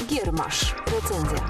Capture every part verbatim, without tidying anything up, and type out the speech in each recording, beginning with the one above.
Giermasz. Recenzja.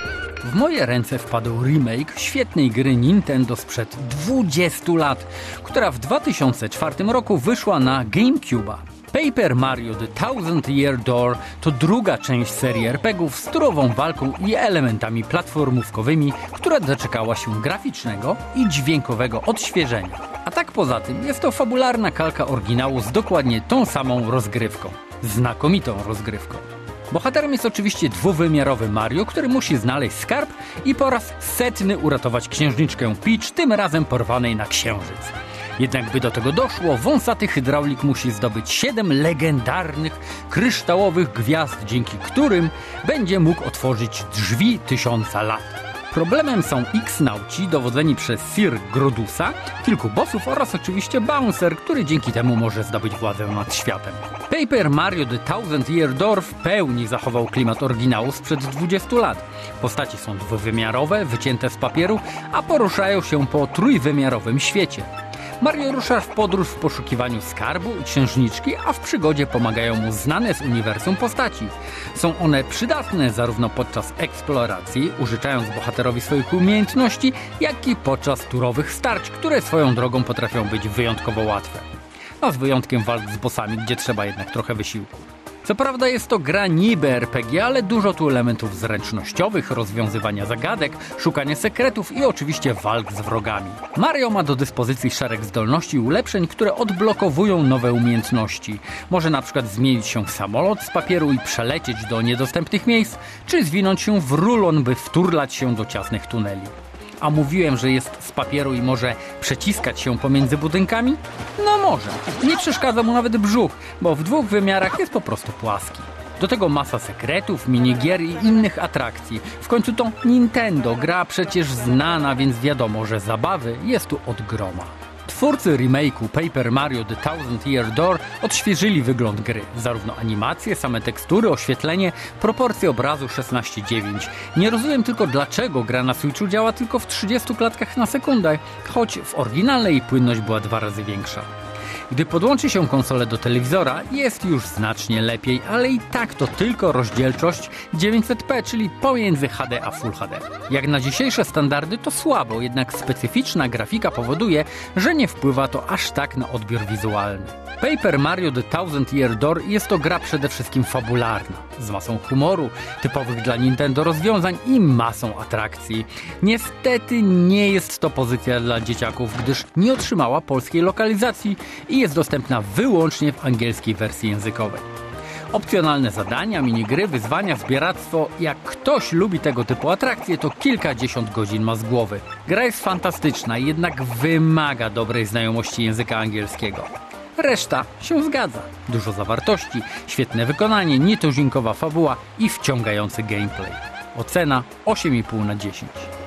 W moje ręce wpadł remake świetnej gry Nintendo sprzed dwudziestu lat, która w dwa tysiące czwartym roku wyszła na GameCube'a. Paper Mario The Thousand Year Door to druga część serii er pe gie ów z turową walką i elementami platformówkowymi, która doczekała się graficznego i dźwiękowego odświeżenia. A tak poza tym jest to fabularna kalka oryginału z dokładnie tą samą rozgrywką. Znakomitą rozgrywką. Bohaterem jest oczywiście dwuwymiarowy Mario, który musi znaleźć skarb i po raz setny uratować księżniczkę Peach, tym razem porwanej na księżyc. Jednak by do tego doszło, wąsaty hydraulik musi zdobyć siedem legendarnych, kryształowych gwiazd, dzięki którym będzie mógł otworzyć drzwi tysiąca lat. Problemem są X-nauci dowodzeni przez Sir Grodusa, kilku bossów oraz oczywiście Bouncer, który dzięki temu może zdobyć władzę nad światem. Paper Mario The Thousand Year Door w pełni zachował klimat oryginału sprzed dwudziestu lat. Postaci są dwuwymiarowe, wycięte z papieru, a poruszają się po trójwymiarowym świecie. Mario rusza w podróż w poszukiwaniu skarbu i księżniczki, a w przygodzie pomagają mu znane z uniwersum postaci. Są one przydatne zarówno podczas eksploracji, użyczając bohaterowi swoich umiejętności, jak i podczas turowych starć, które swoją drogą potrafią być wyjątkowo łatwe. No z wyjątkiem walk z bossami, gdzie trzeba jednak trochę wysiłku. Co prawda jest to gra niby er pe gie, ale dużo tu elementów zręcznościowych, rozwiązywania zagadek, szukania sekretów i oczywiście walk z wrogami. Mario ma do dyspozycji szereg zdolności i ulepszeń, które odblokowują nowe umiejętności. Może na przykład zmienić się w samolot z papieru i przelecieć do niedostępnych miejsc, czy zwinąć się w rulon, by wturlać się do ciasnych tuneli. A mówiłem, że jest z papieru i może przeciskać się pomiędzy budynkami? No może. Nie przeszkadza mu nawet brzuch, bo w dwóch wymiarach jest po prostu płaski. Do tego masa sekretów, minigier i innych atrakcji. W końcu to Nintendo, gra przecież znana, więc wiadomo, że zabawy jest tu od groma. Twórcy remake'u Paper Mario The Thousand Year Door odświeżyli wygląd gry. Zarówno animacje, same tekstury, oświetlenie, proporcje obrazu szesnaście dziewięć. Nie rozumiem tylko, dlaczego gra na Switchu działa tylko w trzydziestu klatkach na sekundę, choć w oryginalnej płynność była dwa razy większa. Gdy podłączy się konsolę do telewizora, jest już znacznie lepiej, ale i tak to tylko rozdzielczość dziewięćset p, czyli pomiędzy ha de a Full ha de. Jak na dzisiejsze standardy to słabo, jednak specyficzna grafika powoduje, że nie wpływa to aż tak na odbiór wizualny. Paper Mario The Thousand Year Door jest to gra przede wszystkim fabularna, z masą humoru, typowych dla Nintendo rozwiązań i masą atrakcji. Niestety nie jest to pozycja dla dzieciaków, gdyż nie otrzymała polskiej lokalizacji i jest dostępna wyłącznie w angielskiej wersji językowej. Opcjonalne zadania, minigry, wyzwania, zbieractwo. Jak ktoś lubi tego typu atrakcje, to kilkadziesiąt godzin ma z głowy. Gra jest fantastyczna, jednak wymaga dobrej znajomości języka angielskiego. Reszta się zgadza. Dużo zawartości, świetne wykonanie, nietuzinkowa fabuła i wciągający gameplay. Ocena osiem i pół na dziesięć.